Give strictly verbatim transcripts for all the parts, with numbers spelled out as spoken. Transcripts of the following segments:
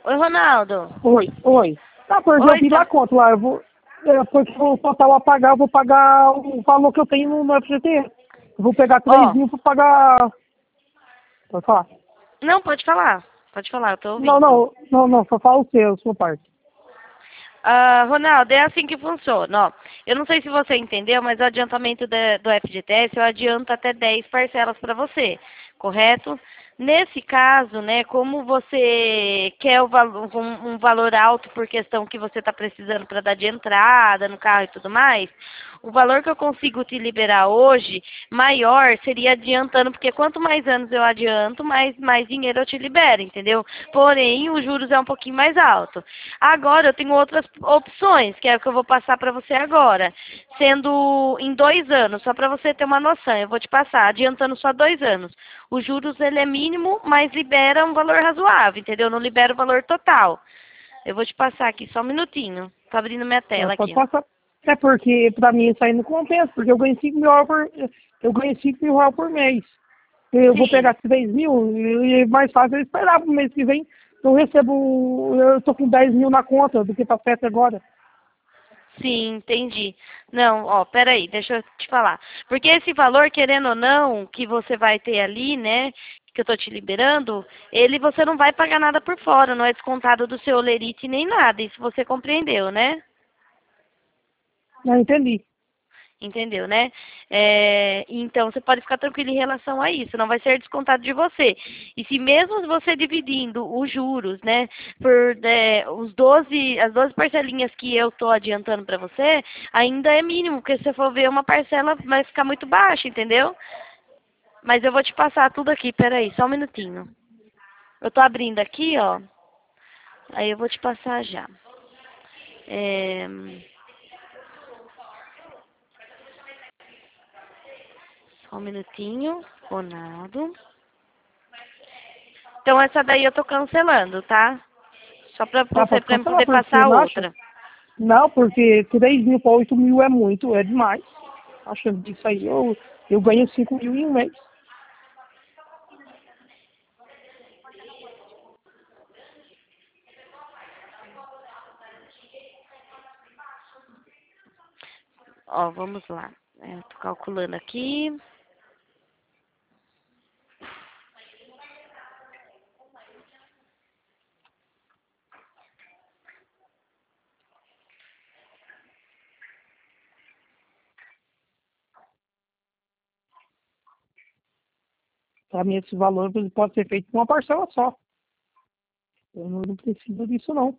Oi, Ronaldo. Oi, oi. Ah, por exemplo, Oi, eu fiz tá... a conta lá, eu vou, é, porque o total a pagar, eu vou pagar o valor que eu tenho no, no F G T. Eu vou pegar três Ó, mil para pagar. Pode falar? não, pode falar. Pode falar, eu tô Não, ouvindo. não, não, não, só fala o seu, a sua parte. Ah, Ronaldo, é assim que funciona, ó. Eu não sei se você entendeu, mas o adiantamento da- do F G T S eu adianto até dez parcelas para você, correto? Nesse caso, né, como você quer o valo- um, um valor alto por questão que você está precisando para dar de entrada no carro e tudo mais, o valor que eu consigo te liberar hoje, maior, seria adiantando, porque quanto mais anos eu adianto, mais, mais dinheiro eu te libero, entendeu? Porém, os juros é um pouquinho mais alto. Agora, eu tenho outras opções, que é o que eu vou passar para você agora. Sendo em dois anos, só para você ter uma noção, eu vou te passar, adiantando só dois anos. Os juros, ele é mínimo, mas libera um valor razoável, entendeu? Não libera o valor total. Eu vou te passar aqui, só um minutinho. Tô abrindo minha É, tela pode aqui. passar. É porque pra mim isso aí não compensa, porque eu ganho cinco mil reais por, eu ganho cinco mil reais por mês. Eu vou Sim. pegar três mil e é mais fácil eu esperar pro mês que vem. Eu recebo, eu tô com dez mil na conta do que tá certo agora. Sim, entendi. Não, ó, peraí, deixa eu te falar. Porque esse valor, querendo ou não, que você vai ter ali, né, que eu tô te liberando, ele você não vai pagar nada por fora, não é descontado do seu olerite nem nada. Isso você compreendeu, né? Não entendi. Entendeu, né? É, então, você pode ficar tranquilo em relação a isso, não vai ser descontado de você. E se mesmo você dividindo os juros, né, por é, os doze, as doze parcelinhas que eu estou adiantando para você, ainda é mínimo, porque se você for ver uma parcela vai ficar muito baixa, entendeu? Mas eu vou te passar tudo aqui, peraí, só um minutinho. Eu tô abrindo aqui, ó, aí eu vou te passar já. É, só um minutinho, Ronaldo. Então essa daí eu tô cancelando, tá? Só pra Tá, você pode pra mim cancelar, poder porque passar não acha? outra. Não, porque três mil para oito mil é muito, é demais. Achando disso aí, eu, eu ganho cinco mil em um mês. Ó, vamos lá. É, tô calculando aqui. Para mim, esse valor ele pode ser feito com uma parcela só. Eu não, não preciso disso, não.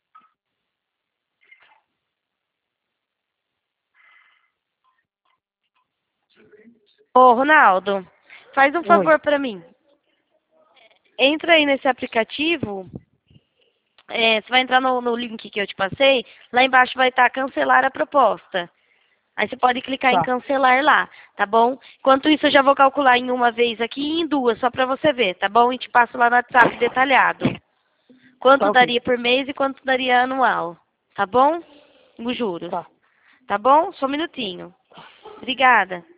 Ô, Ronaldo, faz um Oi. favor pra mim. Entra aí nesse aplicativo. É, você vai entrar no, no link que eu te passei. Lá embaixo vai estar cancelar a proposta. Aí você pode clicar em Tá, cancelar lá, tá bom? Enquanto isso, eu já vou calcular em uma vez aqui e em duas, só pra você ver, tá bom? E te passo lá no WhatsApp detalhado. tá Quanto ok. daria por mês e quanto daria anual, tá bom? Os juros. Tá. Tá bom? Só um minutinho. Obrigada.